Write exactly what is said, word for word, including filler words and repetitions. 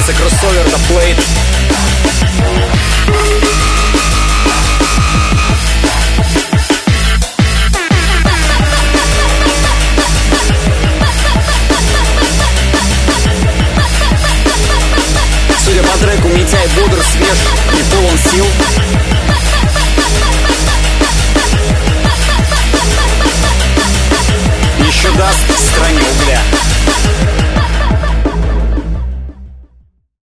называется кроссовер The Plate. Судя по треку, Митяй бодр, свеж и полон сил. Еще даст в стране угля.